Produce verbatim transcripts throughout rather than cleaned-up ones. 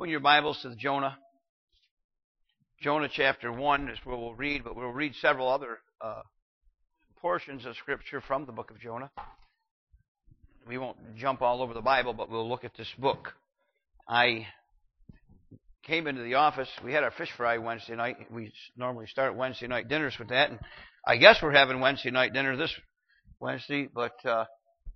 Open your Bibles to Jonah. Jonah chapter one is where we'll read, but we'll read several other uh, portions of Scripture from the book of Jonah. We won't jump all over the Bible, but we'll look at this book. I came into the office. We had our fish fry Wednesday night. We normally start Wednesday night dinners with that, and I guess we're having Wednesday night dinner this Wednesday, but uh,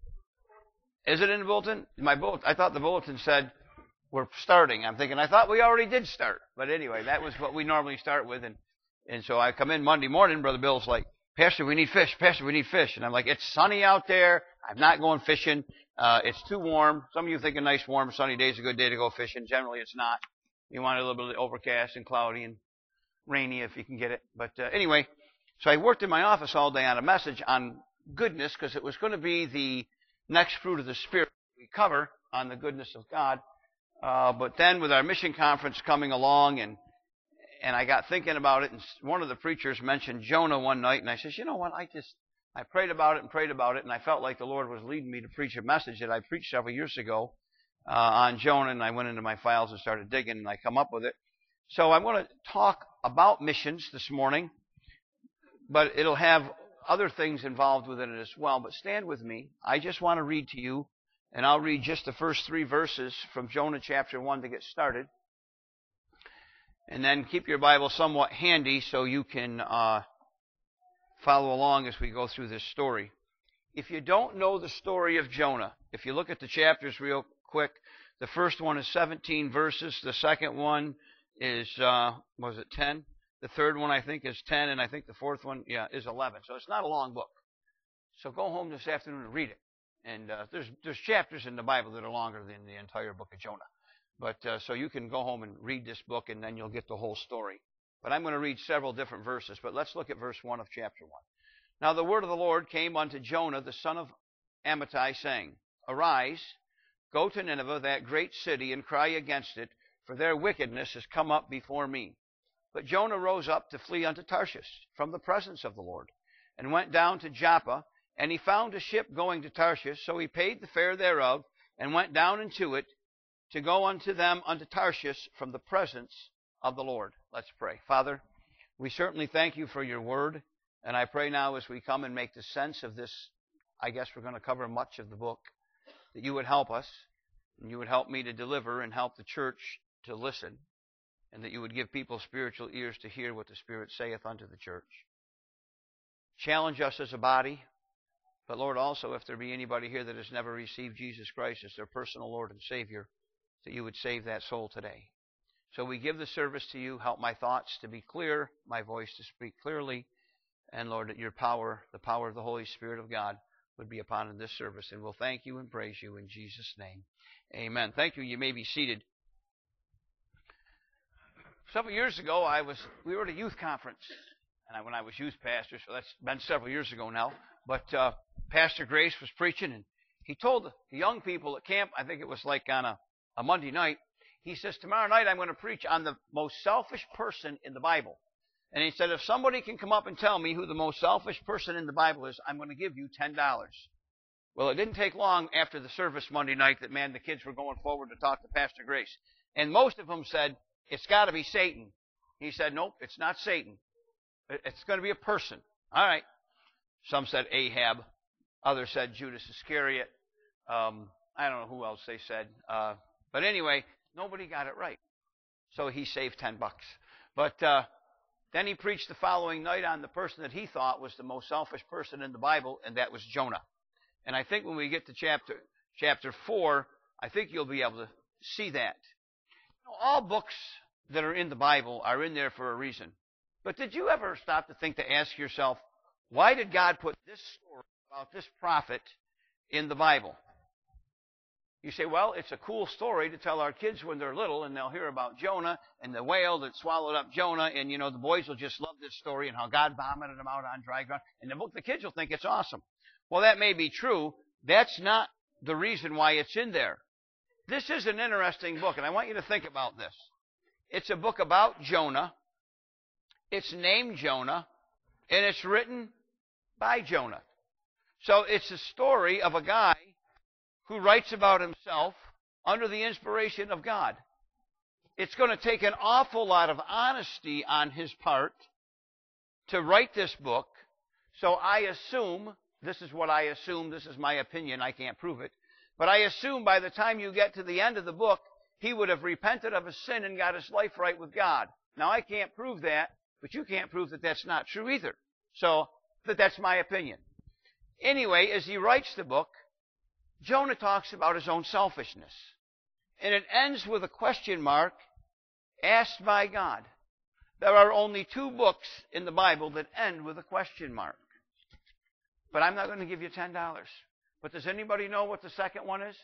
is it in the bulletin? My bulletin, I thought the bulletin said we're starting. I'm thinking, I thought we already did start. But anyway, that was what we normally start with. And, and so I come in Monday morning, Brother Bill's like, Pastor, we need fish. Pastor, we need fish. And I'm like, it's sunny out there. I'm not going fishing. Uh, it's too warm. Some of you think a nice, warm, sunny day is a good day to go fishing. Generally, it's not. You want it a little bit overcast and cloudy and rainy if you can get it. But uh, anyway, so I worked in my office all day on a message on goodness because it was going to be the next fruit of the Spirit we cover on the goodness of God. Uh, but then with our mission conference coming along, and and I got thinking about it, and one of the preachers mentioned Jonah one night, and I said, you know what, I just, I prayed about it and prayed about it, and I felt like the Lord was leading me to preach a message that I preached several years ago uh, on Jonah, and I went into my files and started digging, and I come up with it. So I'm going to talk about missions this morning, but it'll have other things involved with it as well. But stand with me. I just want to read to you. And I'll read just the first three verses from Jonah chapter one to get started. And then keep your Bible somewhat handy so you can uh, follow along as we go through this story. If you don't know the story of Jonah, if you look at the chapters real quick, the first one is seventeen verses. The second one is, uh, was it ten? The third one, I think, is ten. And I think the fourth one, yeah, is eleven. So it's not a long book. So go home this afternoon and read it. And uh, there's there's chapters in the Bible that are longer than the entire book of Jonah. But uh, so you can go home and read this book, and then you'll get the whole story. But I'm going to read several different verses. But let's look at verse one of chapter one. Now the word of the Lord came unto Jonah, the son of Amittai, saying, Arise, go to Nineveh, that great city, and cry against it, for their wickedness has come up before me. But Jonah rose up to flee unto Tarshish from the presence of the Lord, and went down to Joppa. And he found a ship going to Tarshish, so he paid the fare thereof, and went down into it to go unto them unto Tarshish from the presence of the Lord. Let's pray. Father, we certainly thank you for your word, and I pray now as we come and make the sense of this, I guess we're going to cover much of the book, that you would help us, and you would help me to deliver and help the church to listen, and that you would give people spiritual ears to hear what the Spirit saith unto the church. Challenge us as a body. But Lord, also, if there be anybody here that has never received Jesus Christ as their personal Lord and Savior, that you would save that soul today. So we give the service to you. Help my thoughts to be clear, my voice to speak clearly, and Lord, that your power, the power of the Holy Spirit of God, would be upon in this service. And we'll thank you and praise you in Jesus' name. Amen. Thank you. You may be seated. Several years ago, I was we were at a youth conference, and I, when I was youth pastor, so that's been several years ago now. But uh, Pastor Grace was preaching, and he told the young people at camp, I think it was like on a, a Monday night, he says, tomorrow night I'm going to preach on the most selfish person in the Bible. And he said, if somebody can come up and tell me who the most selfish person in the Bible is, I'm going to give you ten dollars. Well, it didn't take long after the service Monday night that, man, the kids were going forward to talk to Pastor Grace. And most of them said, it's got to be Satan. He said, nope, it's not Satan. It's going to be a person. All right. Some said Ahab. Others said Judas Iscariot. Um, I don't know who else they said. Uh, but anyway, nobody got it right. So he saved ten bucks. But uh, then he preached the following night on the person that he thought was the most selfish person in the Bible, and that was Jonah. And I think when we get to chapter chapter four, I think you'll be able to see that. You know, all books that are in the Bible are in there for a reason. But did you ever stop to think to ask yourself, why did God put this story about this prophet in the Bible? You say, well, it's a cool story to tell our kids when they're little, and they'll hear about Jonah and the whale that swallowed up Jonah, and, you know, the boys will just love this story and how God vomited them out on dry ground. And the book, the kids will think it's awesome. Well, that may be true. That's not the reason why it's in there. This is an interesting book, and I want you to think about this. It's a book about Jonah. It's named Jonah, and it's written by Jonah. So it's a story of a guy who writes about himself under the inspiration of God. it's going to take an awful lot of honesty on his part to write this book. So I assume, this is what I assume, this is my opinion, I can't prove it, but I assume by the time you get to the end of the book, he would have repented of his sin and got his life right with God. Now, I can't prove that, but you can't prove that that's not true either. So, but that's my opinion. Anyway, as he writes the book, Jonah talks about his own selfishness. And it ends with a question mark asked by God. There are only two books in the Bible that end with a question mark. But I'm not going to give you ten dollars. But does anybody know what the second one is?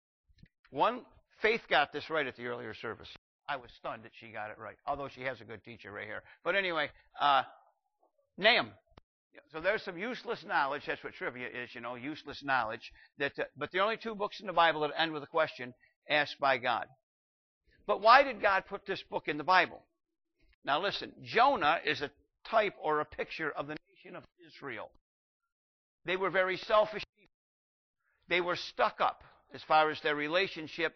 One, Faith got this right at the earlier service. I was stunned that she got it right, although she has a good teacher right here. But anyway, uh, Nahum. So there's some useless knowledge. That's what trivia is, you know, useless knowledge. That, uh, but the only two books in the Bible that end with a question asked by God. But why did God put this book in the Bible? Now listen, Jonah is a type or a picture of the nation of Israel. They were very selfish people. They were stuck up as far as their relationship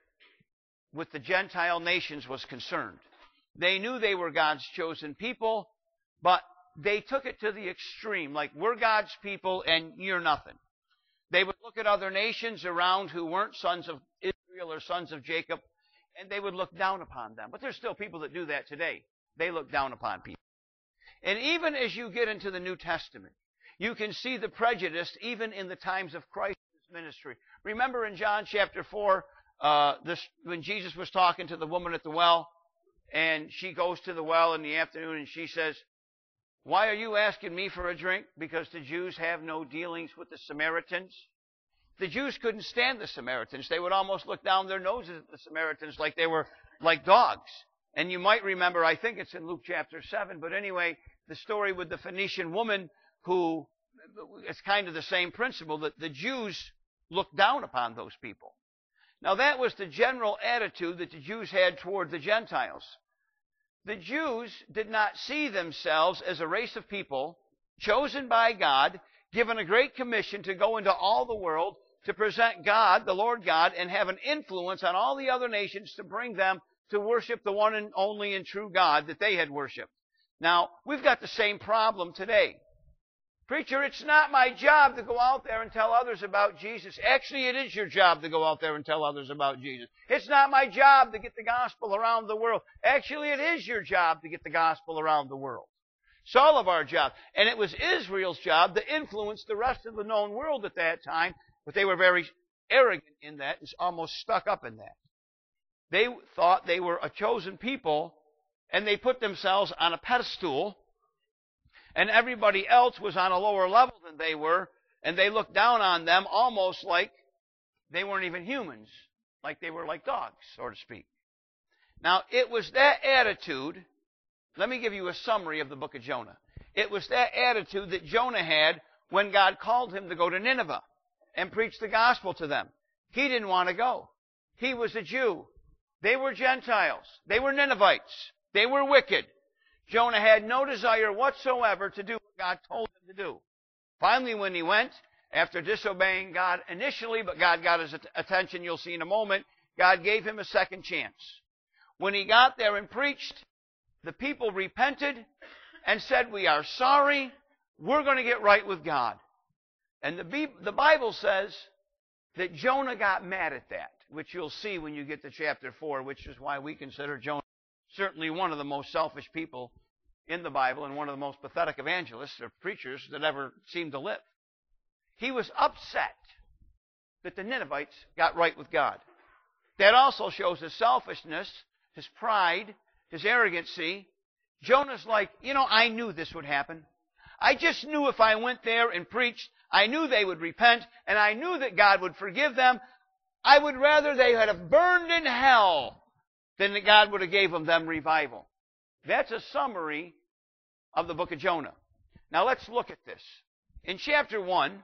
with the Gentile nations was concerned. They knew they were God's chosen people, but they took it to the extreme, like we're God's people and you're nothing. They would look at other nations around who weren't sons of Israel or sons of Jacob, and they would look down upon them. But there's still people that do that today. They look down upon people. And even as you get into the New Testament, you can see the prejudice even in the times of Christ's ministry. Remember in John chapter four, uh, this, when Jesus was talking to the woman at the well, and she goes to the well in the afternoon and she says, "Why are you asking me for a drink? Because the Jews have no dealings with the Samaritans." The Jews couldn't stand the Samaritans. They would almost look down their noses at the Samaritans like they were like dogs. And you might remember, I think it's in Luke chapter seven, but anyway, the story with the Phoenician woman who, it's kind of the same principle, that the Jews looked down upon those people. Now that was the general attitude that the Jews had toward the Gentiles. The Jews did not see themselves as a race of people chosen by God, given a great commission to go into all the world, to present God, the Lord God, and have an influence on all the other nations to bring them to worship the one and only and true God that they had worshiped. Now, we've got the same problem today. Preacher, it's not my job to go out there and tell others about Jesus. Actually, it is your job to go out there and tell others about Jesus. It's not my job to get the gospel around the world. Actually, it is your job to get the gospel around the world. It's all of our job. And it was Israel's job to influence the rest of the known world at that time, but they were very arrogant in that and almost stuck up in that. They thought they were a chosen people, and they put themselves on a pedestal, and everybody else was on a lower level than they were, and they looked down on them almost like they weren't even humans, like they were like dogs, so to speak. Now, it was that attitude. Let me give you a summary of the book of Jonah. It was that attitude that Jonah had when God called him to go to Nineveh and preach the gospel to them. He didn't want to go. He was a Jew. They were Gentiles. They were Ninevites. They were wicked. Jonah had no desire whatsoever to do what God told him to do. Finally, when he went, after disobeying God initially, but God got his attention, you'll see in a moment, God gave him a second chance. When he got there and preached, the people repented and said, "We are sorry. We're going to get right with God." And the, the Bible says that Jonah got mad at that, which you'll see when you get to chapter four, which is why we consider Jonah certainly one of the most selfish people in the Bible and one of the most pathetic evangelists or preachers that ever seemed to live. He was upset that the Ninevites got right with God. That also shows his selfishness, his pride, his arrogancy. Jonah's like, you know, I knew this would happen. I just knew if I went there and preached, I knew they would repent, and I knew that God would forgive them. I would rather they had have burned in hell than that God would have gave them, them revival. That's a summary of the book of Jonah. Now let's look at this. In chapter one,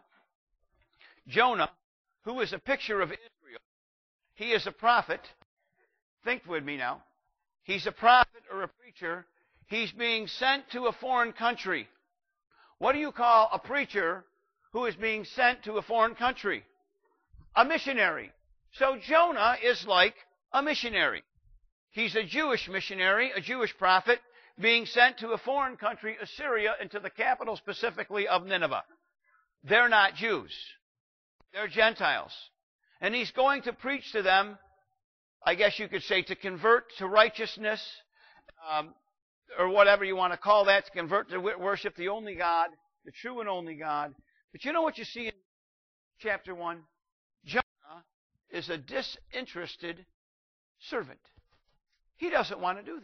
Jonah, who is a picture of Israel, he is a prophet. Think with me now. He's a prophet or a preacher. He's being sent to a foreign country. What do you call a preacher who is being sent to a foreign country? A missionary. So Jonah is like a missionary. He's a Jewish missionary, a Jewish prophet, being sent to a foreign country, Assyria, and to the capital specifically of Nineveh. They're not Jews. They're Gentiles. And he's going to preach to them, I guess you could say, to convert to righteousness, um, or whatever you want to call that, to convert to worship the only God, the true and only God. But you know what you see in chapter one? Jonah is a disinterested servant. He doesn't want to do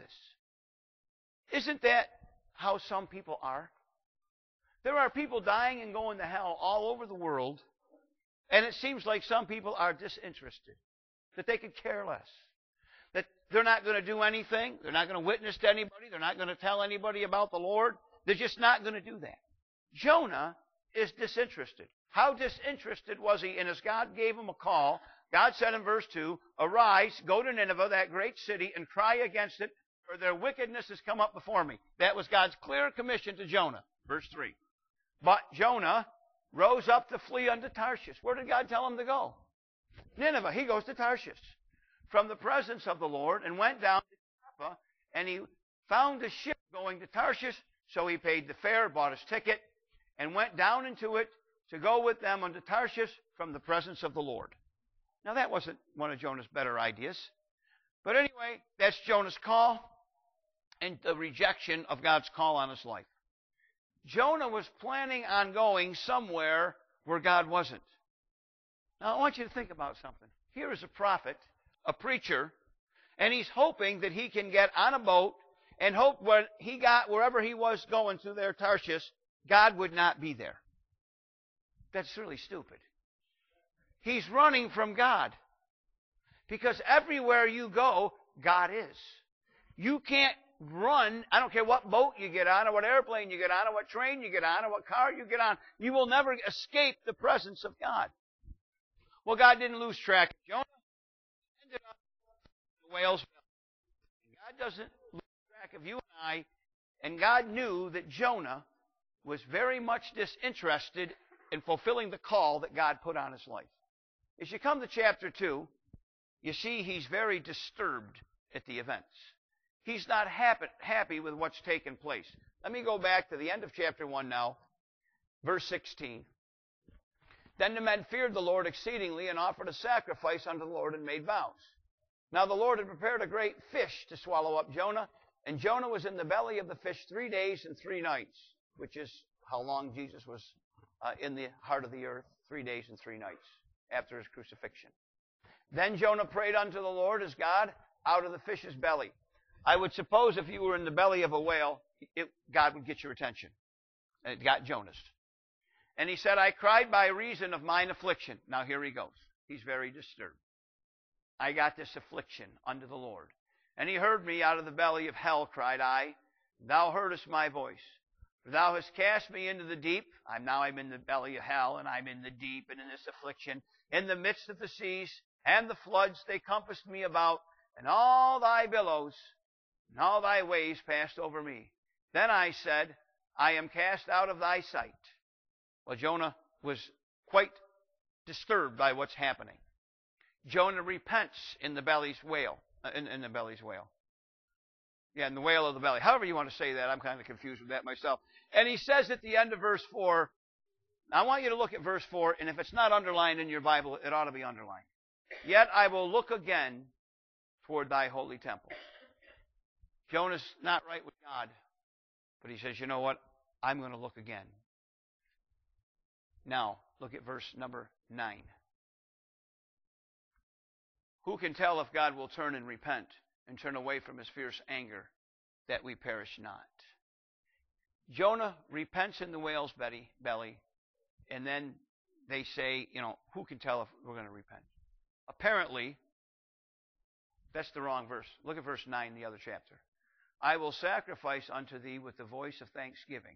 this. Isn't that how some people are? There are people dying and going to hell all over the world, and it seems like some people are disinterested, that they could care less, that they're not going to do anything, they're not going to witness to anybody, they're not going to tell anybody about the Lord. They're just not going to do that. Jonah is disinterested. How disinterested was he? And as God gave him a call, God said in verse two, "Arise, go to Nineveh, that great city, and cry against it, for their wickedness has come up before me." That was God's clear commission to Jonah. Verse three. But Jonah rose up to flee unto Tarshish. Where did God tell him to go? Nineveh. He goes to Tarshish from the presence of the Lord, and went down to Joppa, and he found a ship going to Tarshish, so he paid the fare, bought his ticket, and went down into it to go with them unto Tarshish from the presence of the Lord. Now that wasn't one of Jonah's better ideas. But anyway, that's Jonah's call and the rejection of God's call on his life. Jonah was planning on going somewhere where God wasn't. Now I want you to think about something. Here is a prophet, a preacher, and he's hoping that he can get on a boat and hope when he got wherever he was going to there, Tarshish, God would not be there. That's really stupid. He's running from God. Because everywhere you go, God is. You can't run, I don't care what boat you get on, or what airplane you get on, or what train you get on, or what car you get on, you will never escape the presence of God. Well, God didn't lose track of Jonah. He ended up in the whale's belly. God doesn't lose track of you and I, and God knew that Jonah was very much disinterested in fulfilling the call that God put on his life. As you come to chapter two, you see he's very disturbed at the events. He's not happy, happy with what's taken place. Let me go back to the end of chapter one now, verse sixteen. Then the men feared the Lord exceedingly, and offered a sacrifice unto the Lord, and made vows. Now the Lord had prepared a great fish to swallow up Jonah, and Jonah was in the belly of the fish three days and three nights, which is how long Jesus was uh, in the heart of the earth, three days and three nights after his crucifixion. Then Jonah prayed unto the Lord his God out of the fish's belly. I would suppose if you were in the belly of a whale, it, God would get your attention. And it got Jonah's. And he said, I cried by reason of mine affliction. Now here he goes. He's very disturbed. I got this affliction unto the Lord. And he heard me out of the belly of hell, cried I. Thou heardest my voice. For thou hast cast me into the deep. I'm now I'm in the belly of hell, and I'm in the deep, and in this affliction, in the midst of the seas, and the floods, they compassed me about, and all thy billows, and all thy waves passed over me. Then I said, I am cast out of thy sight. Well, Jonah was quite disturbed by what's happening. Jonah repents in the belly's whale, uh, in, in the belly's whale. Yeah, in the whale of the belly. However you want to say that, I'm kind of confused with that myself. And he says at the end of verse four, now I want you to look at verse four, and if it's not underlined in your Bible, it ought to be underlined. Yet I will look again toward thy holy temple. Jonah's not right with God, but he says, you know what? I'm going to look again. Now, look at verse number nine. Who can tell if God will turn and repent and turn away from his fierce anger, that we perish not? Jonah repents in the whale's belly, and then they say, you know, who can tell if we're going to repent? Apparently, that's the wrong verse. Look at verse nine in the other chapter. I will sacrifice unto thee with the voice of thanksgiving.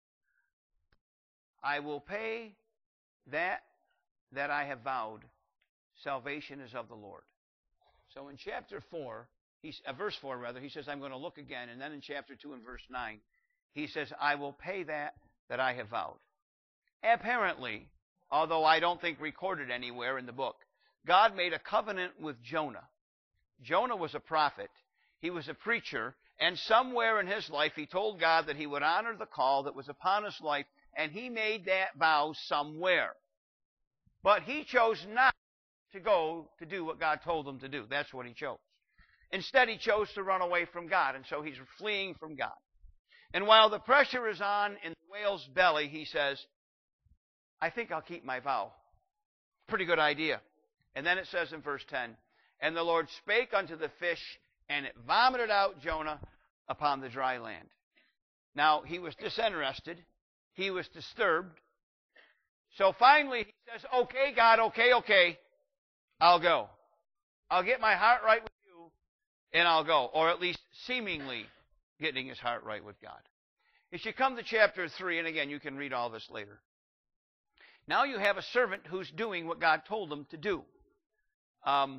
I will pay that that I have vowed. Salvation is of the Lord. So in chapter four, he's, uh, verse four rather, he says, I'm going to look again. And then in chapter two and verse nine, he says, I will pay that that I have vowed. Apparently, although I don't think recorded anywhere in the book, God made a covenant with Jonah. Jonah was a prophet. He was a preacher, and somewhere in his life he told God that he would honor the call that was upon his life, and he made that vow somewhere. But he chose not to go to do what God told him to do. That's what he chose. Instead, he chose to run away from God, and so he's fleeing from God. And while the pressure is on in the whale's belly, he says, I think I'll keep my vow. Pretty good idea. And then it says in verse ten, and the Lord spake unto the fish, and it vomited out Jonah upon the dry land. Now, he was disinterested. He was disturbed. So finally, he says, okay, God, okay, okay, I'll go. I'll get my heart right with you, and I'll go. Or at least seemingly getting his heart right with God. As you come to chapter three, and again, you can read all this later. Now you have a servant who's doing what God told him to do. Um,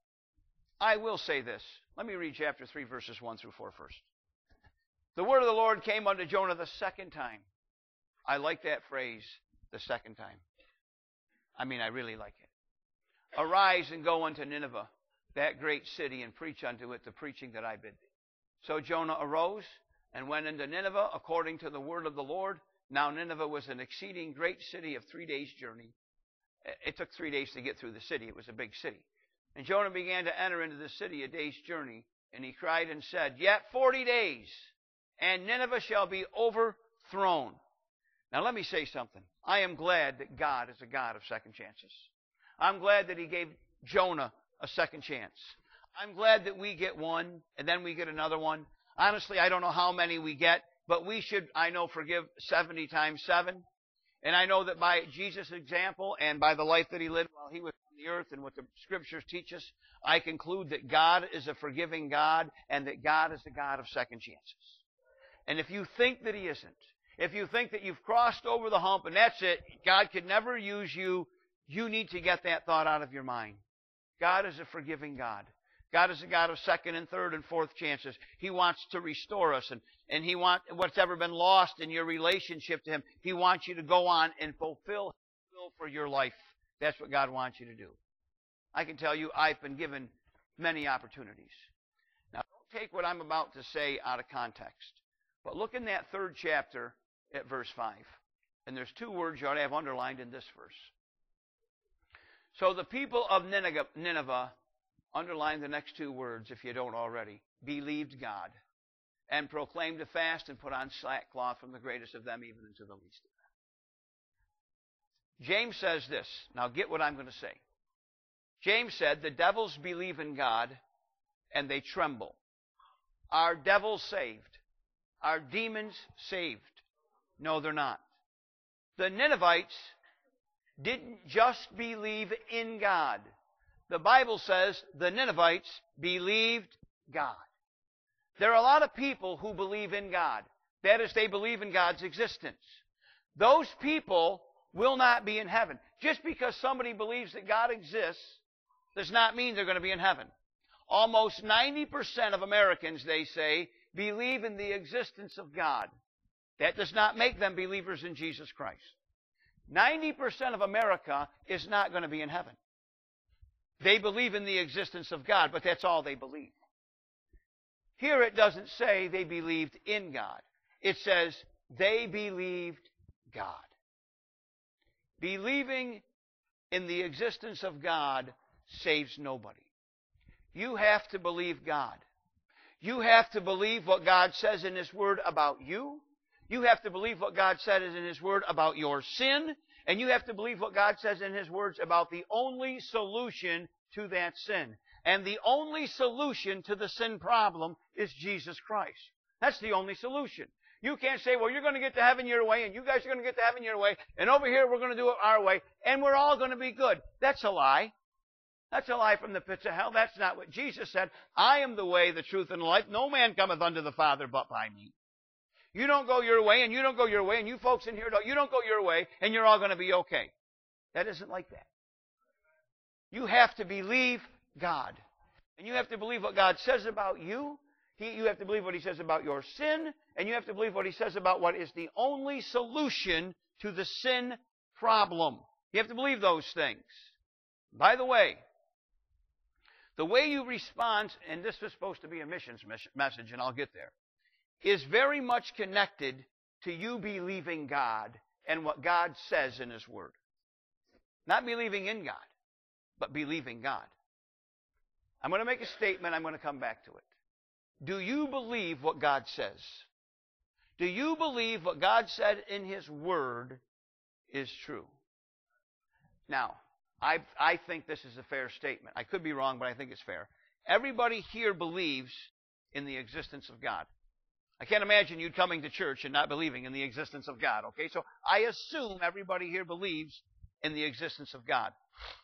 I will say this. Let me read chapter three, verses one through four first. The word of the Lord came unto Jonah the second time. I like that phrase, the second time. I mean, I really like it. Arise and go unto Nineveh, that great city, and preach unto it the preaching that I bid thee. So Jonah arose and went into Nineveh according to the word of the Lord. Now Nineveh was an exceeding great city of three days' journey. It took three days to get through the city. It was a big city. And Jonah began to enter into the city a day's journey. And he cried and said, Yet forty days, and Nineveh shall be overthrown. Now let me say something. I am glad that God is a God of second chances. I'm glad that he gave Jonah a second chance. I'm glad that we get one, and then we get another one. Honestly, I don't know how many we get, but we should, I know, forgive seventy times seven. And I know that by Jesus' example and by the life that he lived while he was on the earth and what the Scriptures teach us, I conclude that God is a forgiving God and that God is a God of second chances. And if you think that he isn't, if you think that you've crossed over the hump and that's it, God could never use you, you need to get that thought out of your mind. God is a forgiving God. God is a God of second and third and fourth chances. He wants to restore us, and, and he wants what's ever been lost in your relationship to him. He wants you to go on and fulfill his will for your life. That's what God wants you to do. I can tell you I've been given many opportunities. Now, don't take what I'm about to say out of context, but look in that third chapter at verse five. And there's two words you ought to have underlined in this verse. So the people of Nineveh, underline the next two words if you don't already, believed God, and proclaimed a fast and put on sackcloth from the greatest of them even unto the least of them. James says this. Now get what I'm going to say. James said, the devils believe in God and they tremble. Are devils saved? Are demons saved? No, they're not. The Ninevites didn't just believe in God. The Bible says the Ninevites believed God. There are a lot of people who believe in God. That is, they believe in God's existence. Those people will not be in heaven. Just because somebody believes that God exists does not mean they're going to be in heaven. Almost ninety percent of Americans, they say, believe in the existence of God. That does not make them believers in Jesus Christ. ninety percent of America is not going to be in heaven. They believe in the existence of God, but that's all they believe. Here it doesn't say they believed in God. It says they believed God. Believing in the existence of God saves nobody. You have to believe God. You have to believe what God says in His Word about you. You have to believe what God says in His Word about your sin. And you have to believe what God says in His words about the only solution to that sin. And the only solution to the sin problem is Jesus Christ. That's the only solution. You can't say, well, you're going to get to heaven your way, and you guys are going to get to heaven your way, and over here we're going to do it our way, and we're all going to be good. That's a lie. That's a lie from the pits of hell. That's not what Jesus said. I am the way, the truth, and the life. No man cometh unto the Father but by me. You don't go your way, and you don't go your way, and you folks in here don't. You don't go your way, and you're all going to be okay. That isn't like that. You have to believe God. And you have to believe what God says about you. He, you have to believe what He says about your sin. And you have to believe what He says about what is the only solution to the sin problem. You have to believe those things. By the way, The way you respond, and this is supposed to be a missions message, and I'll get there, is very much connected to you believing God and what God says in His Word. Not believing in God, but believing God. I'm going to make a statement. I'm going to come back to it. Do you believe what God says? Do you believe what God said in His Word is true? Now, I, I think this is a fair statement. I could be wrong, but I think it's fair. Everybody here believes in the existence of God. I can't imagine you coming to church and not believing in the existence of God, okay? So I assume everybody here believes in the existence of God.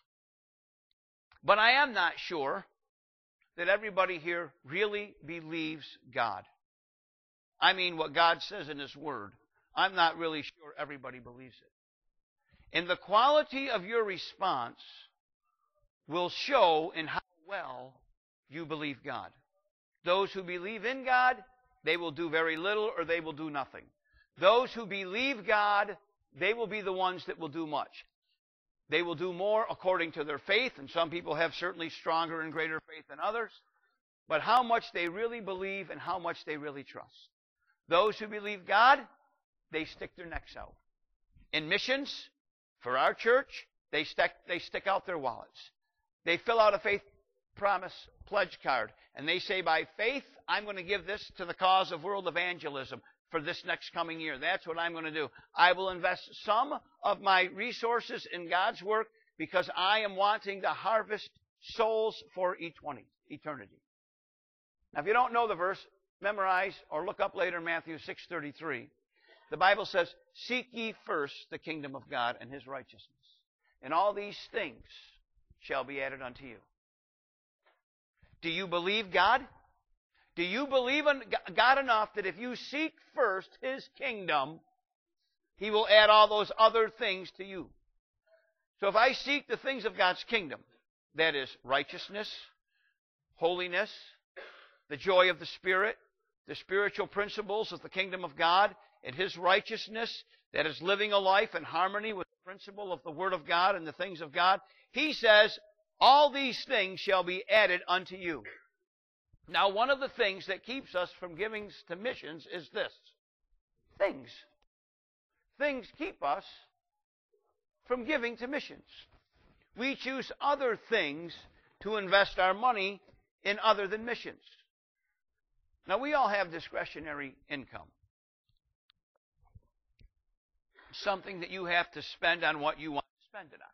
But I am not sure that everybody here really believes God. I mean, what God says in His Word. I'm not really sure everybody believes it. And the quality of your response will show in how well you believe God. Those who believe in God, they will do very little or they will do nothing. Those who believe God, they will be the ones that will do much. They will do more according to their faith, and some people have certainly stronger and greater faith than others. But how much they really believe and how much they really trust. Those who believe God, they stick their necks out. In missions, for our church, they stick, they stick out their wallets. They fill out a faith promise pledge card, and they say, by faith, I'm going to give this to the cause of world evangelism for this next coming year. That's what I'm going to do. I will invest some of my resources in God's work because I am wanting to harvest souls for eternity. Now, if you don't know the verse, memorize or look up later Matthew six thirty-three. The Bible says, seek ye first the kingdom of God and His righteousness, and all these things shall be added unto you. Do you believe God? Do you believe in God enough that if you seek first His kingdom, He will add all those other things to you? So if I seek the things of God's kingdom, that is righteousness, holiness, the joy of the Spirit, the spiritual principles of the kingdom of God, and His righteousness, that is living a life in harmony with the principle of the Word of God and the things of God, He says, all these things shall be added unto you. Now, one of the things that keeps us from giving to missions is this. Things. Things keep us from giving to missions. We choose other things to invest our money in other than missions. Now, we all have discretionary income. Something that you have to spend on what you want to spend it on.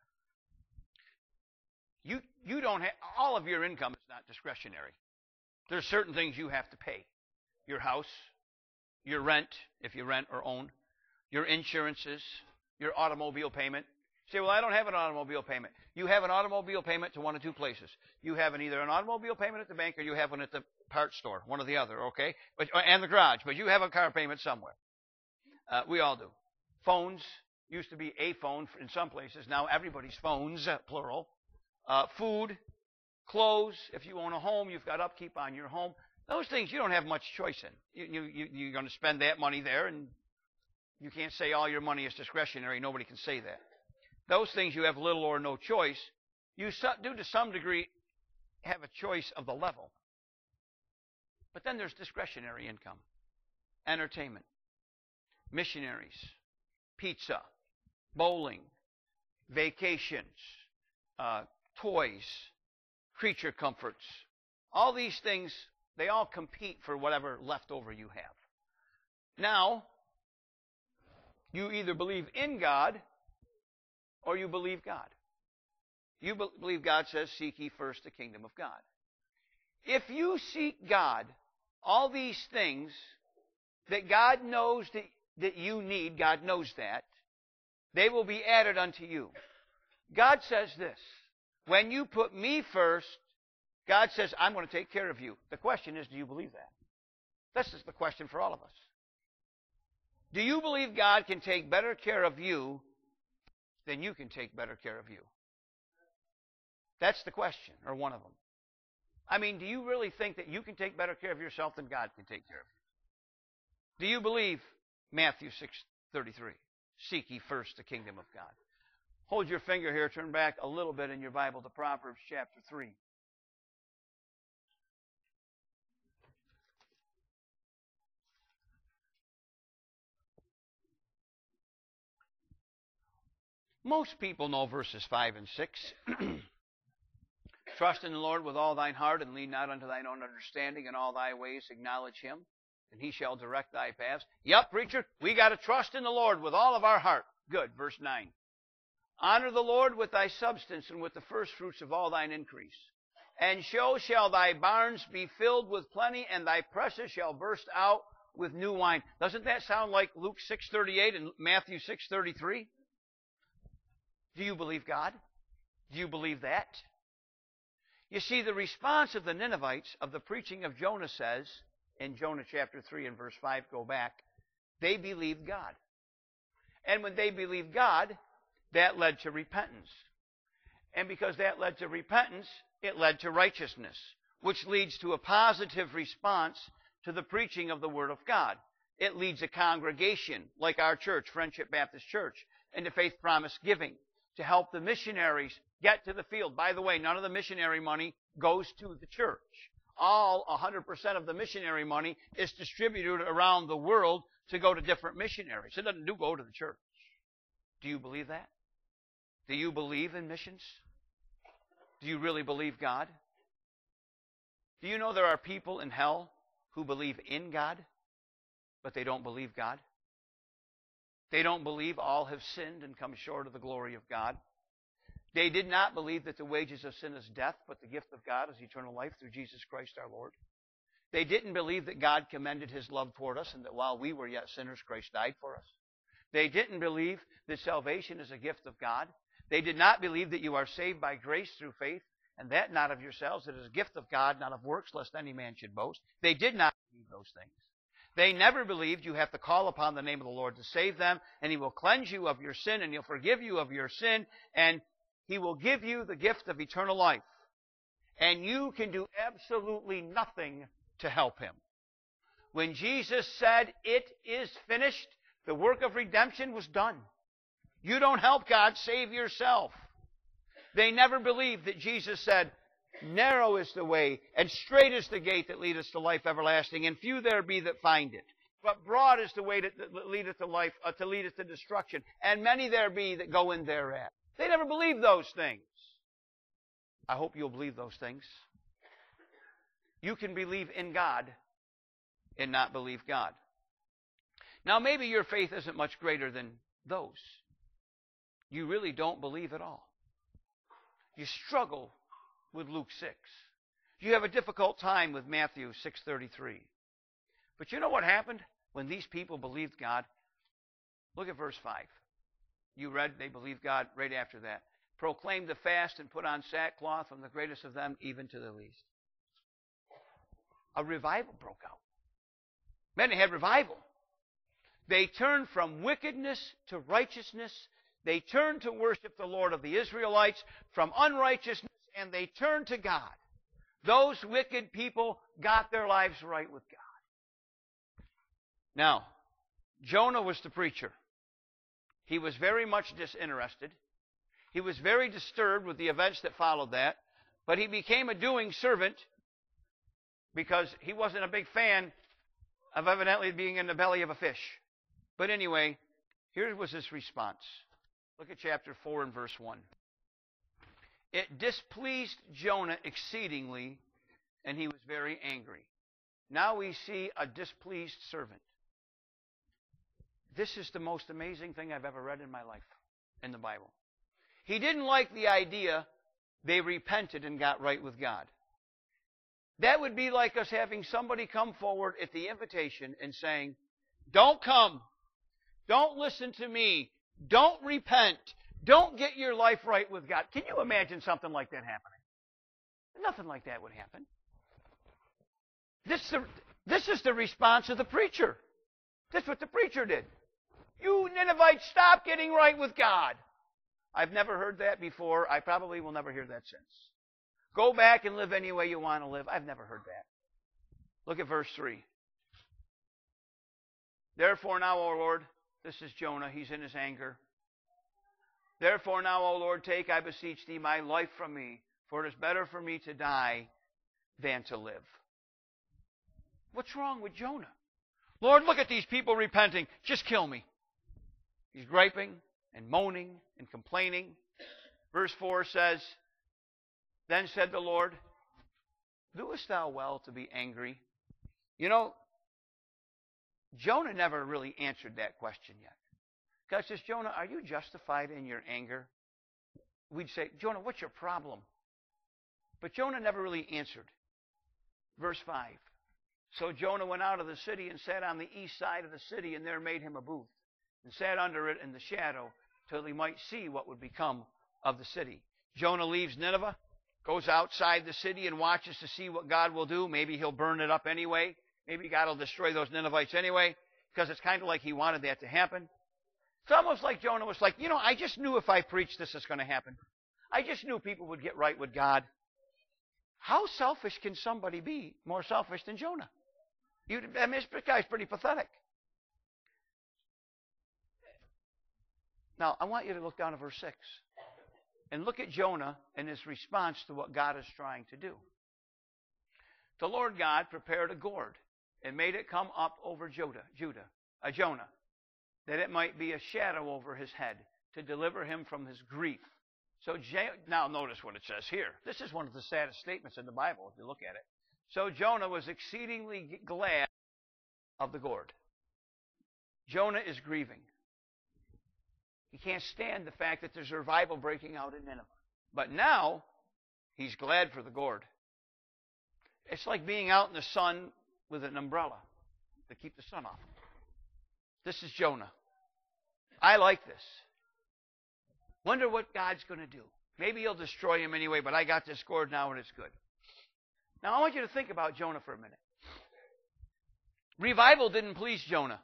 You, you don't have, all of your income is not discretionary. There's certain things you have to pay. Your house, your rent, if you rent or own, your insurances, your automobile payment. You say, well, I don't have an automobile payment. You have an automobile payment to one of two places. You have an, either an automobile payment at the bank or you have one at the parts store, one or the other, okay? But, and the garage, but you have a car payment somewhere. Uh, we all do. Phones used to be a phone in some places. Now everybody's phones, plural. Uh, food, clothes. If you own a home, you've got upkeep on your home. Those things you don't have much choice in. You, you, you, you're going to spend that money there, and you can't say all your money is discretionary. Nobody can say that. Those things you have little or no choice. You do to some degree have a choice of the level. But then there's discretionary income, entertainment, missionaries, pizza, bowling, vacations, uh, toys, creature comforts. All these things, they all compete for whatever leftover you have. Now, you either believe in God or you believe God. You be- believe God says, seek ye first the kingdom of God. If you seek God, all these things that God knows that, that you need, God knows that, they will be added unto you. God says this, when you put me first, God says, I'm going to take care of you. The question is, do you believe that? This is the question for all of us. Do you believe God can take better care of you than you can take better care of you? That's the question, or one of them. I mean, do you really think that you can take better care of yourself than God can take care of you? Do you believe Matthew six thirty-three? Seek ye first the kingdom of God. Hold your finger here, turn back a little bit in your Bible to Proverbs chapter three. Most people know verses five and six. Trust in the Lord with all thine heart, and lean not unto thine own understanding. In all thy ways acknowledge him, and he shall direct thy paths. Yep, preacher, we got to trust in the Lord with all of our heart. Good, verse nine. Honor the Lord with thy substance and with the firstfruits of all thine increase. And so shall thy barns be filled with plenty, and thy presses shall burst out with new wine. Doesn't that sound like Luke six thirty-eight and Matthew six thirty-three? Do you believe God? Do you believe that? You see, the response of the Ninevites of the preaching of Jonah says, in Jonah chapter three and verse five, go back, they believed God. And when they believed God, that led to repentance. And because that led to repentance, it led to righteousness, which leads to a positive response to the preaching of the Word of God. It leads a congregation, like our church, Friendship Baptist Church, into faith promise giving to help the missionaries get to the field. By the way, none of the missionary money goes to the church. All one hundred percent of the missionary money is distributed around the world to go to different missionaries. It doesn't do go to the church. Do you believe that? Do you believe in missions? Do you really believe God? Do you know there are people in hell who believe in God, but they don't believe God? They don't believe all have sinned and come short of the glory of God. They did not believe that the wages of sin is death, but the gift of God is eternal life through Jesus Christ our Lord. They didn't believe that God commended his love toward us and that while we were yet sinners, Christ died for us. They didn't believe that salvation is a gift of God. They did not believe that you are saved by grace through faith, and that not of yourselves. It is a gift of God, not of works, lest any man should boast. They did not believe those things. They never believed you have to call upon the name of the Lord to save them, and he will cleanse you of your sin, and he'll forgive you of your sin, and he will give you the gift of eternal life. And you can do absolutely nothing to help him. When Jesus said, it is finished, the work of redemption was done. You don't help God, save yourself. They never believed that Jesus said, narrow is the way, and straight is the gate that leadeth to life everlasting, and few there be that find it. But broad is the way that leadeth to life, uh, to leadeth to destruction, and many there be that go in thereat. They never believed those things. I hope you'll believe those things. You can believe in God and not believe God. Now, maybe your faith isn't much greater than those. You really don't believe at all. You struggle with Luke six. You have a difficult time with Matthew six thirty-three. But you know what happened when these people believed God? Look at verse five. You read they believed God right after that. Proclaimed the fast and put on sackcloth, from the greatest of them even to the least. A revival broke out. Men had revival. They turned from wickedness to righteousness. They turned to worship the Lord of the Israelites from unrighteousness, and they turned to God. Those wicked people got their lives right with God. Now, Jonah was the preacher. He was very much disinterested. He was very disturbed with the events that followed that, but he became a doing servant because he wasn't a big fan of evidently being in the belly of a fish. But anyway, here was his response. Look at chapter four and verse one. It displeased Jonah exceedingly, and he was very angry. Now we see a displeased servant. This is the most amazing thing I've ever read in my life in the Bible. He didn't like the idea they repented and got right with God. That would be like us having somebody come forward at the invitation and saying, don't come. Don't listen to me. Don't repent. Don't get your life right with God. Can you imagine something like that happening? Nothing like that would happen. This is the, this is the response of the preacher. That's what the preacher did. You Ninevites, stop getting right with God. I've never heard that before. I probably will never hear that since. Go back and live any way you want to live. I've never heard that. Look at verse three. Therefore now, O Lord, this is Jonah. He's in his anger. Therefore now, O Lord, take, I beseech thee, my life from me, for it is better for me to die than to live. What's wrong with Jonah? Lord, look at these people repenting. Just kill me. He's griping and moaning and complaining. Verse four says, then said the Lord, doest thou well to be angry? You know, Jonah never really answered that question yet. God says, Jonah, are you justified in your anger? We'd say, Jonah, what's your problem? But Jonah never really answered. Verse five. So Jonah went out of the city and sat on the east side of the city, and there made him a booth, and sat under it in the shadow, till he might see what would become of the city. Jonah leaves Nineveh, goes outside the city and watches to see what God will do. Maybe he'll burn it up anyway. Maybe God will destroy those Ninevites anyway, because it's kind of like he wanted that to happen. It's almost like Jonah was like, you know, I just knew if I preached this is going to happen. I just knew people would get right with God. How selfish can somebody be more selfish than Jonah? You, I mean, this guy's pretty pathetic. Now, I want you to look down at verse six and look at Jonah and his response to what God is trying to do. The Lord God prepared a gourd and made it come up over Judah, Judah, uh, Jonah, that it might be a shadow over his head to deliver him from his grief. So now notice what it says here. This is one of the saddest statements in the Bible if you look at it. So Jonah was exceedingly glad of the gourd. Jonah is grieving. He can't stand the fact that there's a revival breaking out in Nineveh. But now, he's glad for the gourd. It's like being out in the sun with an umbrella to keep the sun off. This is Jonah. I like this. Wonder what God's going to do. Maybe he'll destroy him anyway, but I got this gourd now and it's good. Now, I want you to think about Jonah for a minute. Revival didn't please Jonah.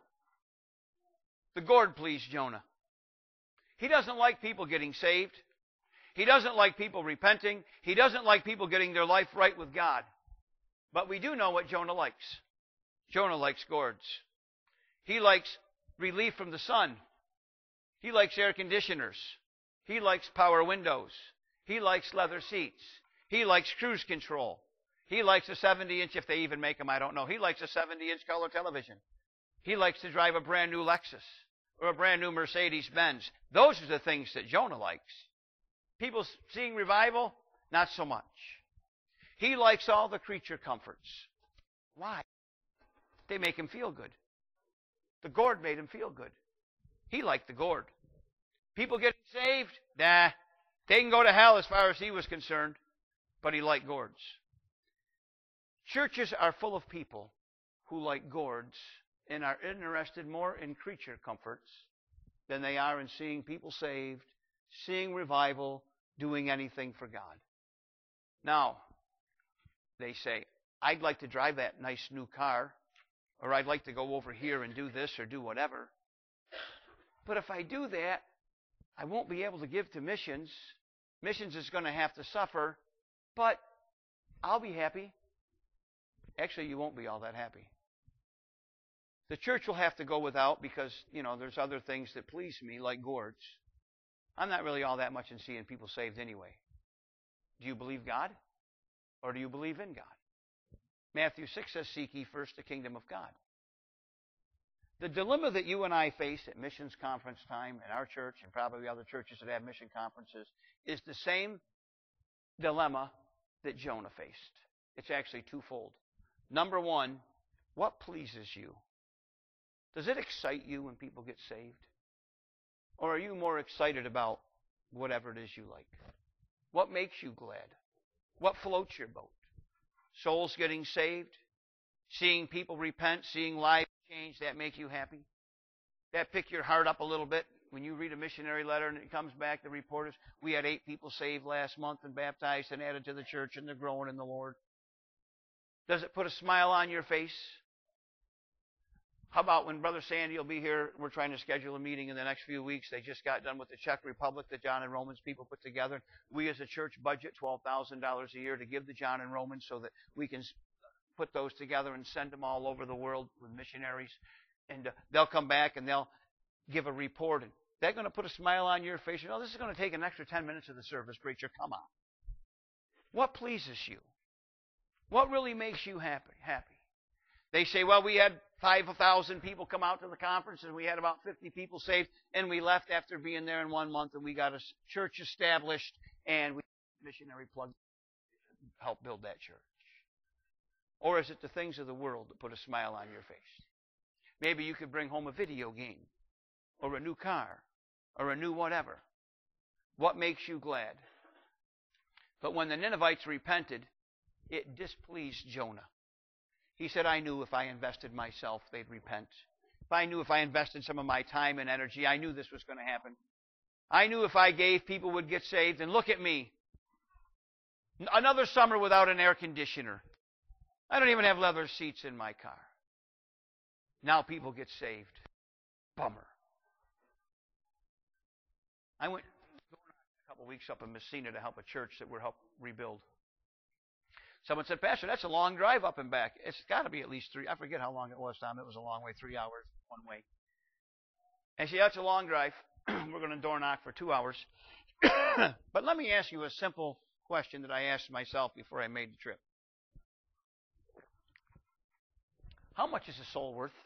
The gourd pleased Jonah. He doesn't like people getting saved. He doesn't like people repenting. He doesn't like people getting their life right with God. But we do know what Jonah likes. Jonah likes gourds. He likes relief from the sun. He likes air conditioners. He likes power windows. He likes leather seats. He likes cruise control. He likes a seventy inch, if they even make them, I don't know. He likes a seventy inch color television. He likes to drive a brand new Lexus or a brand new Mercedes-Benz. Those are the things that Jonah likes. People seeing revival, not so much. He likes all the creature comforts. Why? They make him feel good. The gourd made him feel good. He liked the gourd. People getting saved? Nah. They can go to hell as far as he was concerned. But he liked gourds. Churches are full of people who like gourds and are interested more in creature comforts than they are in seeing people saved, seeing revival, doing anything for God. Now, they say, I'd like to drive that nice new car, or I'd like to go over here and do this or do whatever. But if I do that, I won't be able to give to missions. Missions is going to have to suffer, but I'll be happy. Actually, you won't be all that happy. The church will have to go without because, you know, there's other things that please me, like gourds. I'm not really all that much in seeing people saved anyway. Do you believe God? Or do you believe in God? Matthew six says, seek ye first the kingdom of God. The dilemma that you and I face at missions conference time in our church and probably other churches that have mission conferences is the same dilemma that Jonah faced. It's actually twofold. Number one, what pleases you? Does it excite you when people get saved? Or are you more excited about whatever it is you like? What makes you glad? What floats your boat? Souls getting saved? Seeing people repent? Seeing lives change? That make you happy? That pick your heart up a little bit? When you read a missionary letter and it comes back, the reporters, we had eight people saved last month and baptized and added to the church and they're growing in the Lord. Does it put a smile on your face? How about when Brother Sandy will be here, we're trying to schedule a meeting in the next few weeks. They just got done with the Czech Republic that John and Romans people put together. We as a church budget twelve thousand dollars a year to give to John and Romans so that we can put those together and send them all over the world with missionaries. And uh, they'll come back and they'll give a report. And they're going to put a smile on your face. You know, this is going to take an extra ten minutes of the service, preacher. Come on. What pleases you? What really makes you happy? Happy? They say, well, we had five thousand people come out to the conference, and we had about fifty people saved, and we left after being there in one month, and we got a church established, and we missionary plug help build that church? Or is it the things of the world that put a smile on your face? Maybe you could bring home a video game, or a new car, or a new whatever. What makes you glad? But when the Ninevites repented, it displeased Jonah. He said, I knew if I invested myself, they'd repent. If I knew if I invested some of my time and energy, I knew this was going to happen. I knew if I gave, people would get saved. And look at me. Another summer without an air conditioner. I don't even have leather seats in my car. Now people get saved. Bummer. I went a couple weeks up in Messina to help a church that we're helping rebuild. Someone said, Pastor, that's a long drive up and back. It's got to be at least three. I forget how long it was, Tom. It was a long way, three hours one way. And she said, that's a long drive. We're going to door knock for two hours. But let me ask you a simple question that I asked myself before I made the trip. How much is a soul worth?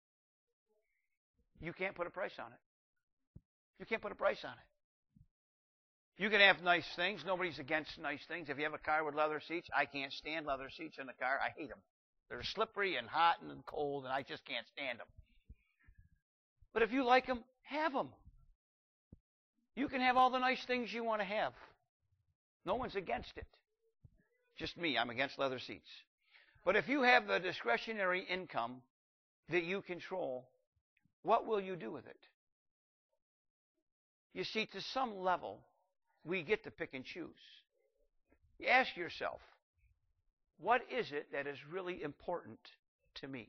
You can't put a price on it. You can't put a price on it. You can have nice things. Nobody's against nice things. If you have a car with leather seats, I can't stand leather seats in the car. I hate them. They're slippery and hot and cold, and I just can't stand them. But if you like them, have them. You can have all the nice things you want to have. No one's against it. Just me. I'm against leather seats. But if you have the discretionary income that you control, what will you do with it? You see, to some level, we get to pick and choose. You ask yourself, what is it that is really important to me?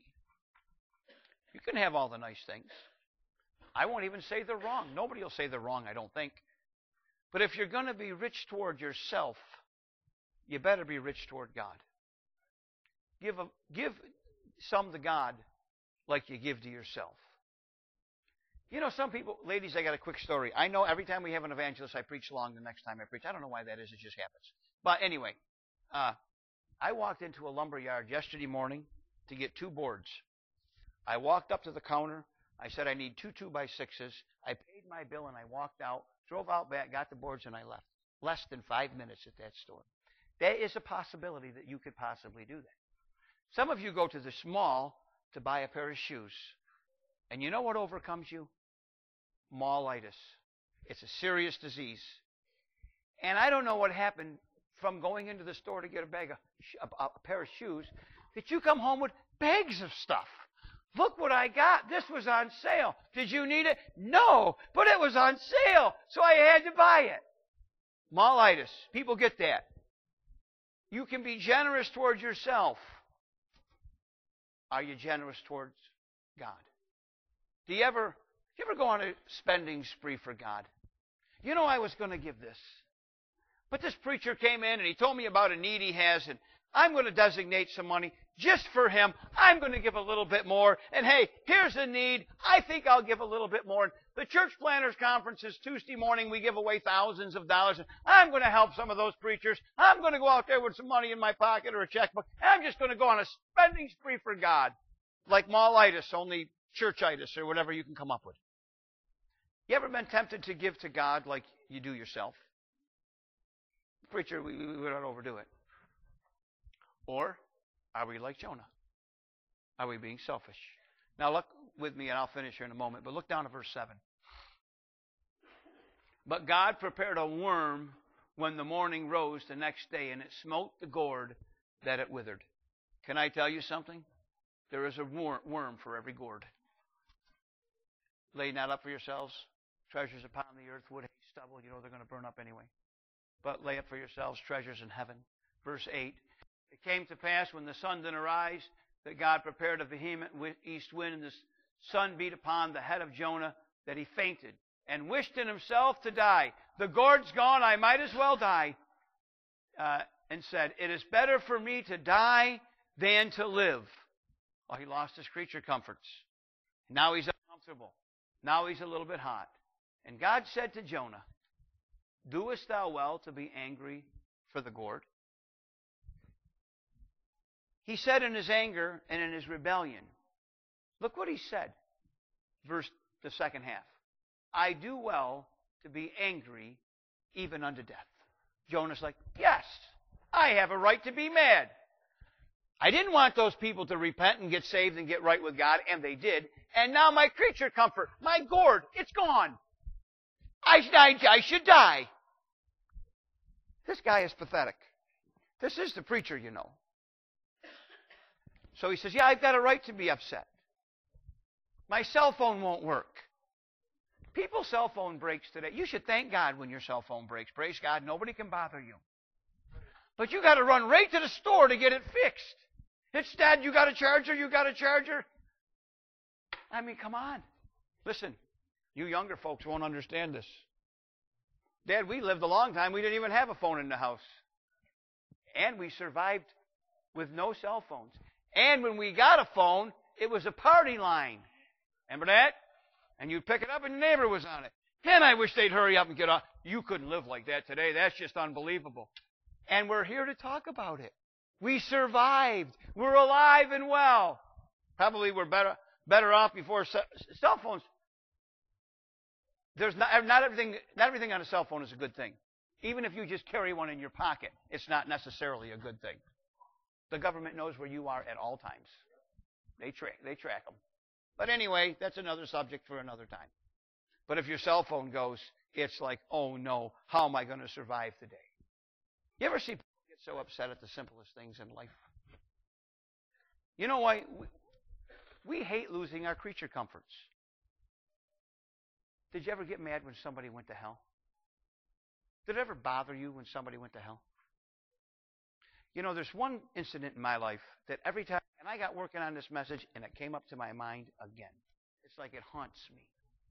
You can have all the nice things. I won't even say they're wrong. Nobody will say they're wrong, I don't think. But if you're going to be rich toward yourself, you better be rich toward God. Give, a, give some to God like you give to yourself. You know, some people, ladies, I got a quick story. I know every time we have an evangelist, I preach long the next time I preach. I don't know why that is. It just happens. But anyway, uh, I walked into a lumber yard yesterday morning to get two boards. I walked up to the counter. I said, I need two two by sixes. I paid my bill, and I walked out, drove out back, got the boards, and I left. Less than five minutes at that store. There is a possibility that you could possibly do that. Some of you go to the mall to buy a pair of shoes. And you know what overcomes you? Mallitis. It's a serious disease. And I don't know what happened from going into the store to get a bag of a, a pair of shoes that you come home with bags of stuff. Look what I got. This was on sale. Did you need it? No, but it was on sale, so I had to buy it. Mallitis. People get that. You can be generous towards yourself. Are you generous towards God? Do you ever, do you ever go on a spending spree for God? You know, I was going to give this. But this preacher came in and he told me about a need he has, and I'm going to designate some money just for him. I'm going to give a little bit more. And hey, here's a need. I think I'll give a little bit more. The Church Planners Conference is Tuesday morning. We give away thousands of dollars. I'm going to help some of those preachers. I'm going to go out there with some money in my pocket or a checkbook. I'm just going to go on a spending spree for God. Like mallitis, only churchitis or whatever you can come up with. You ever been tempted to give to God like you do yourself? Preacher, we, we, we don't overdo it. Or are we like Jonah? Are we being selfish? Now look with me, and I'll finish here in a moment, but look down at verse seven. But God prepared a worm when the morning rose the next day, and it smote the gourd that it withered. Can I tell you something? There is a worm for every gourd. Lay not up for yourselves treasures upon the earth, wood, hay, stubble. You know they're going to burn up anyway. But lay up for yourselves treasures in heaven. Verse eight. It came to pass when the sun did arise that God prepared a vehement east wind, and the sun beat upon the head of Jonah, that he fainted and wished in himself to die. The gourd's gone, I might as well die. Uh, and said, it is better for me to die than to live. Well, he lost his creature comforts. Now he's uncomfortable. Now he's a little bit hot. And God said to Jonah, doest thou well to be angry for the gourd? He said in his anger and in his rebellion, Look what he said. Verse, the second half. I do well to be angry even unto death. Jonah's like, yes, I have a right to be mad. I didn't want those people to repent and get saved and get right with God, and they did. And now my creature comfort, my gourd, it's gone. I, I, I should die. This guy is pathetic. This is the preacher, you know. So he says, yeah, I've got a right to be upset. My cell phone won't work. People's cell phone breaks today. You should thank God when your cell phone breaks. Praise God, nobody can bother you. But you got to run right to the store to get it fixed. Instead, you got a charger, you got a charger. I mean, come on. Listen, you younger folks won't understand this. Dad, we lived a long time. We didn't even have a phone in the house. And we survived with no cell phones. And when we got a phone, it was a party line. Remember that? And you'd pick it up and your neighbor was on it. And I wish they'd hurry up and get off. You couldn't live like that today. That's just unbelievable. And we're here to talk about it. We survived. We're alive and well. Probably we're better better off before cell phones. There's not, not everything not everything on a cell phone is a good thing. Even if you just carry one in your pocket, it's not necessarily a good thing. The government knows where you are at all times. They track they track them. But anyway, that's another subject for another time. But if your cell phone goes, it's like, oh no, how am I going to survive today? You ever see people get so upset at the simplest things in life? You know why? We, we hate losing our creature comforts. Did you ever get mad when somebody went to hell? Did it ever bother you when somebody went to hell? You know, there's one incident in my life that every time, and I got working on this message, and it came up to my mind again. It's like it haunts me.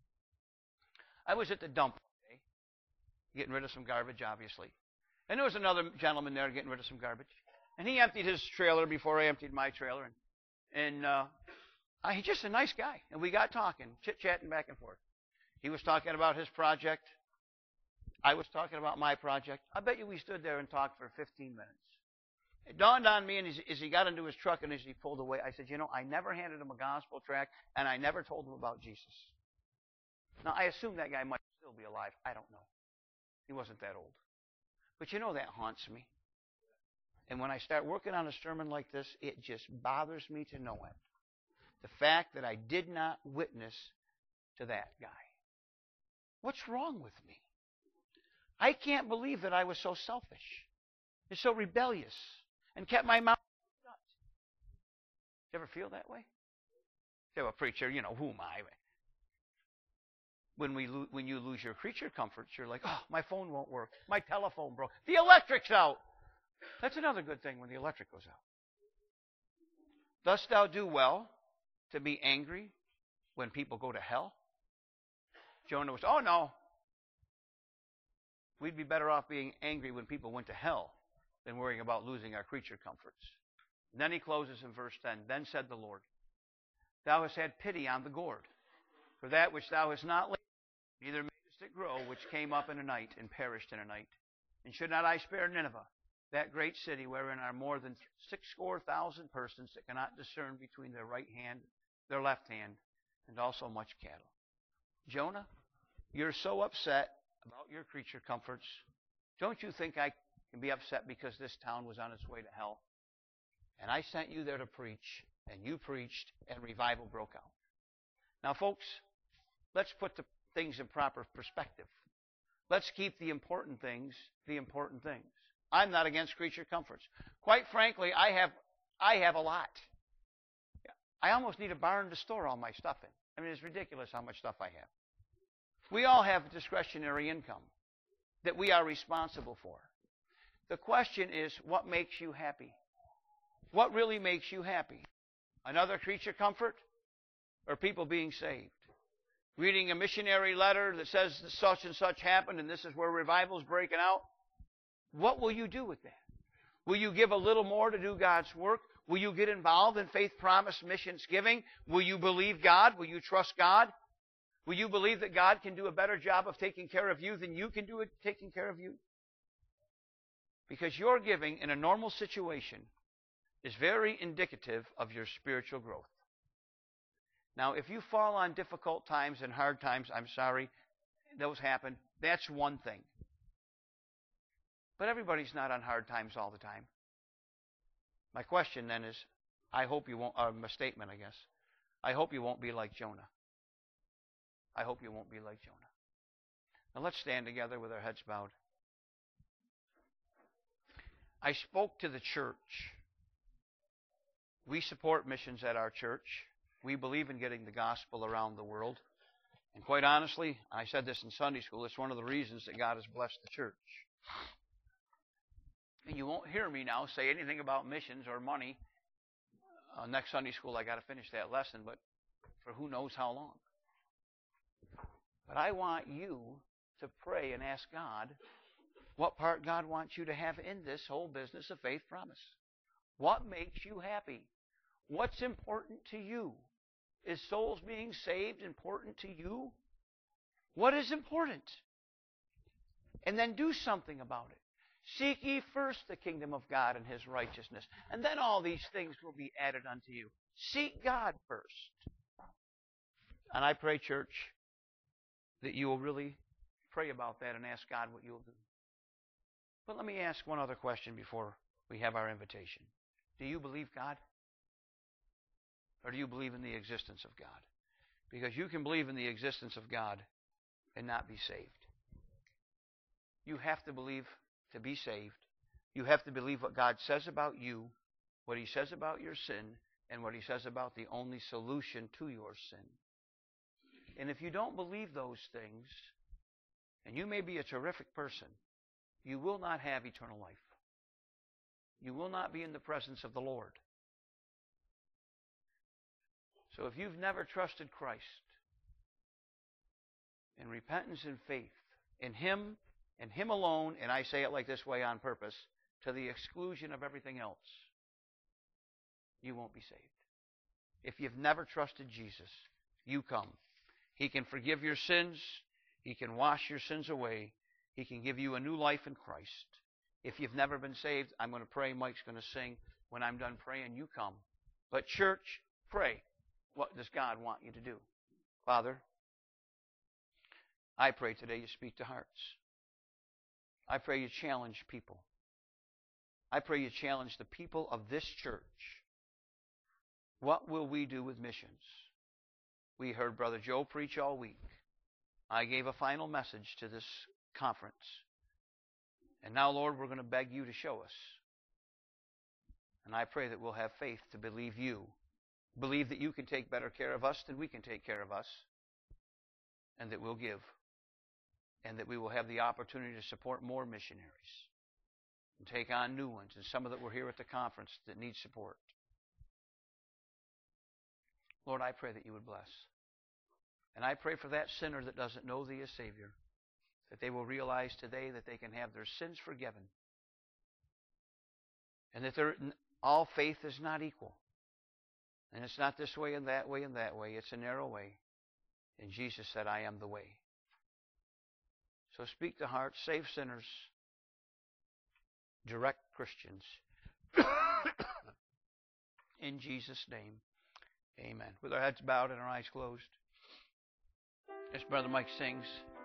I was at the dump one day, getting rid of some garbage, obviously. And there was another gentleman there getting rid of some garbage. And he emptied his trailer before I emptied my trailer. And, and uh, I, he's just a nice guy. And we got talking, chit-chatting back and forth. He was talking about his project. I was talking about my project. I bet you we stood there and talked for fifteen minutes. It dawned on me, and as, as he got into his truck and as he pulled away, I said, you know, I never handed him a gospel tract, and I never told him about Jesus. Now, I assume that guy might still be alive. I don't know. He wasn't that old. But you know, that haunts me. And when I start working on a sermon like this, it just bothers me to no end. The fact that I did not witness to that guy. What's wrong with me? I can't believe that I was so selfish and so rebellious and kept my mouth shut. You ever feel that way? Say, well, preacher, you know, who am I? When, we lo- when you lose your creature comforts, you're like, oh, my phone won't work. My telephone broke. The electric's out. That's another good thing when the electric goes out. Dost thou do well to be angry when people go to hell? Jonah was, oh, no. We'd be better off being angry when people went to hell than worrying about losing our creature comforts. And then he closes in verse ten. Then said the Lord, thou hast had pity on the gourd, for that which thou hast not laid, neither madest it grow, which came up in a night and perished in a night. And should not I spare Nineveh, that great city wherein are more than sixscore thousand persons that cannot discern between their right hand, their left hand, and also much cattle? Jonah, you're so upset about your creature comforts. Don't you think I can be upset because this town was on its way to hell? And I sent you there to preach, and you preached, and revival broke out. Now, folks, let's put the things in proper perspective. Let's keep the important things the important things. I'm not against creature comforts. Quite frankly, I have I have a lot. I almost need a barn to store all my stuff in. I mean, it's ridiculous how much stuff I have. We all have discretionary income that we are responsible for. The question is, what makes you happy? What really makes you happy? Another creature comfort or people being saved? Reading a missionary letter that says such and such happened and this is where revival's breaking out? What will you do with that? Will you give a little more to do God's work? Will you get involved in faith promise missions giving? Will you believe God? Will you trust God? Will you believe that God can do a better job of taking care of you than you can do it taking care of you? Because your giving in a normal situation is very indicative of your spiritual growth. Now, if you fall on difficult times and hard times, I'm sorry, those happen. That's one thing. But everybody's not on hard times all the time. My question then is, I hope you won't, uh, my statement, I guess, I hope you won't be like Jonah. I hope you won't be like Jonah. Now let's stand together with our heads bowed. I spoke to the church. We support missions at our church. We believe in getting the gospel around the world. And quite honestly, I said this in Sunday school, it's one of the reasons that God has blessed the church. And you won't hear me now say anything about missions or money. Uh, next Sunday school, I got to finish that lesson, but for who knows how long. But I want you to pray and ask God what part God wants you to have in this whole business of faith promise. What makes you happy? What's important to you? Is souls being saved important to you? What is important? And then do something about it. Seek ye first the kingdom of God and His righteousness, and then all these things will be added unto you. Seek God first. And I pray, church, that you will really pray about that and ask God what you'll do. But let me ask one other question before we have our invitation. Do you believe God? Or do you believe in the existence of God? Because you can believe in the existence of God and not be saved. You have to believe to be saved. You have to believe what God says about you, what He says about your sin, and what He says about the only solution to your sin. And if you don't believe those things, and you may be a terrific person, you will not have eternal life. You will not be in the presence of the Lord. So if you've never trusted Christ in repentance and faith in Him and Him alone, and I say it like this way on purpose, to the exclusion of everything else, you won't be saved. If you've never trusted Jesus, you come. He can forgive your sins. He can wash your sins away. He can give you a new life in Christ. If you've never been saved, I'm going to pray. Mike's going to sing. When I'm done praying, you come. But church, pray. What does God want you to do? Father, I pray today you speak to hearts. I pray you challenge people. I pray you challenge the people of this church. What will we do with missions? We heard Brother Joe preach all week. I gave a final message to this conference. And now, Lord, we're going to beg you to show us. And I pray that we'll have faith to believe you. Believe that you can take better care of us than we can take care of us. And that we'll give. And that we will have the opportunity to support more missionaries. And take on new ones. And some of that were here at the conference that need support. Lord, I pray that you would bless. And I pray for that sinner that doesn't know thee as Savior, that they will realize today that they can have their sins forgiven. And that all faith is not equal. And it's not this way and that way and that way. It's a narrow way. And Jesus said, I am the way. So speak to hearts, save sinners, direct Christians. In Jesus' name, amen. With our heads bowed and our eyes closed, as Brother Mike sings.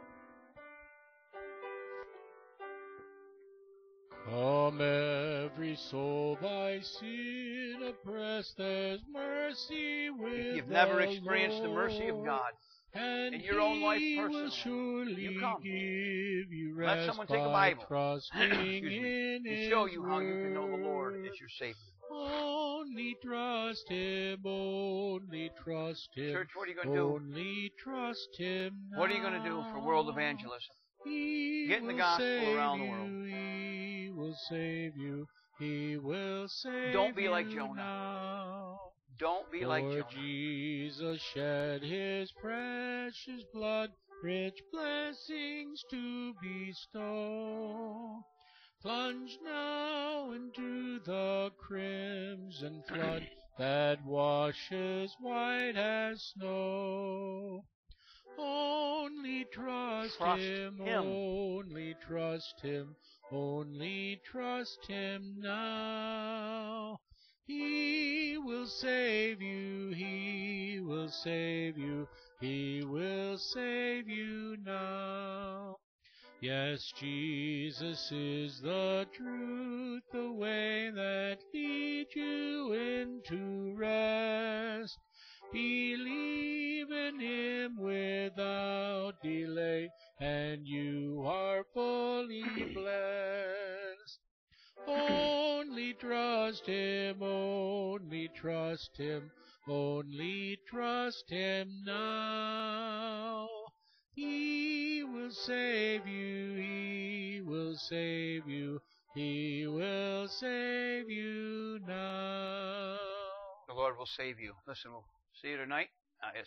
Come every soul by sin oppressed, there's mercy with If you've never experienced the mercy of God and in your own life personally, you come. You Let someone take a Bible Excuse me, and show you how you can know the Lord as your Savior. Only trust Him, only trust Him. Church, what are you going to do? Only trust Him now. What are you going to do for world evangelism? He Getting the gospel around the world. He will save you. He will save Don't be like you Jonah. now. Don't be like For Jonah. Jesus shed His precious blood, rich blessings to bestow. Plunge now into the crimson flood that washes white as snow. Only trust, Trust him, him. only trust Him, only trust Him now. He will save you, He will save you, He will save you now. Yes, Jesus is the truth, the way that leads you into rest. Believe in Him without delay, and you are fully blessed. Only trust Him, only trust Him, only trust Him now. He will save you, He will save you, He will save you now. The Lord will save you. Listen, we'll see you tonight. Uh, it's